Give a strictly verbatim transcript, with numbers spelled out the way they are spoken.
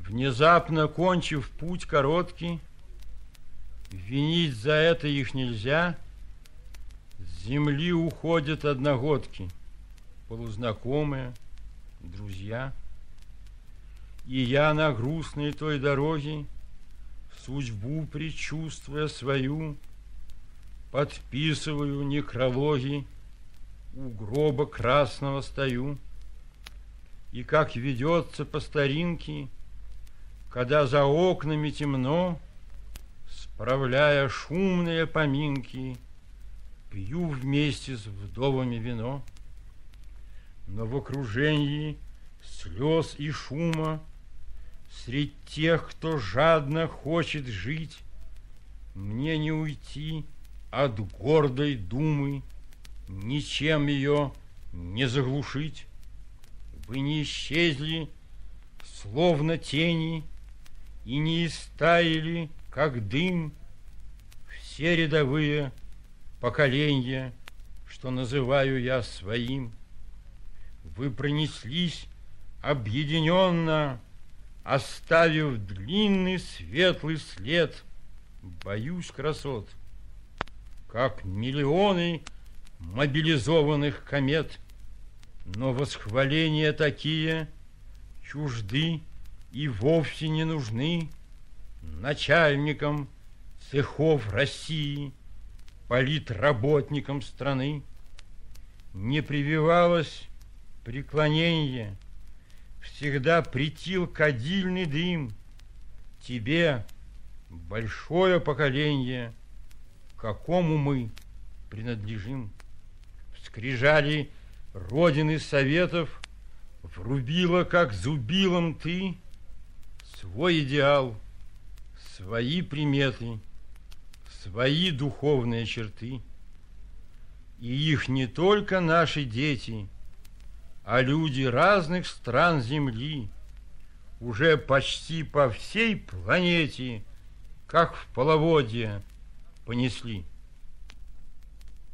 Внезапно кончив путь короткий, винить за это их нельзя, с земли уходят одногодки, полузнакомые, друзья. И я на грустной той дороге, судьбу предчувствуя свою, подписываю некрологи, у гроба красного стою. И как ведется по старинке, когда за окнами темно, справляя шумные поминки, пью вместе с вдовами вино. Но в окружении слез и шума, средь тех, кто жадно хочет жить, мне не уйти от гордой думы, ничем ее не заглушить. Вы не исчезли, словно тени, и не истаяли, как дым, все рядовые поколения, что называю я своим. Вы пронеслись объединенно, оставив длинный светлый след. Боюсь красот, как миллионы мобилизованных комет, но восхваления такие чужды и вовсе не нужны начальникам цехов России, политработникам страны. Не прививалось преклонение, всегда претил кадильный дым. Тебе, большое поколение, какому мы принадлежим. В скрижали Родины Советов врубила, как зубилом ты, свой идеал, свои приметы, свои духовные черты. И их не только наши дети, а люди разных стран Земли уже почти по всей планете, как в половодье, понесли.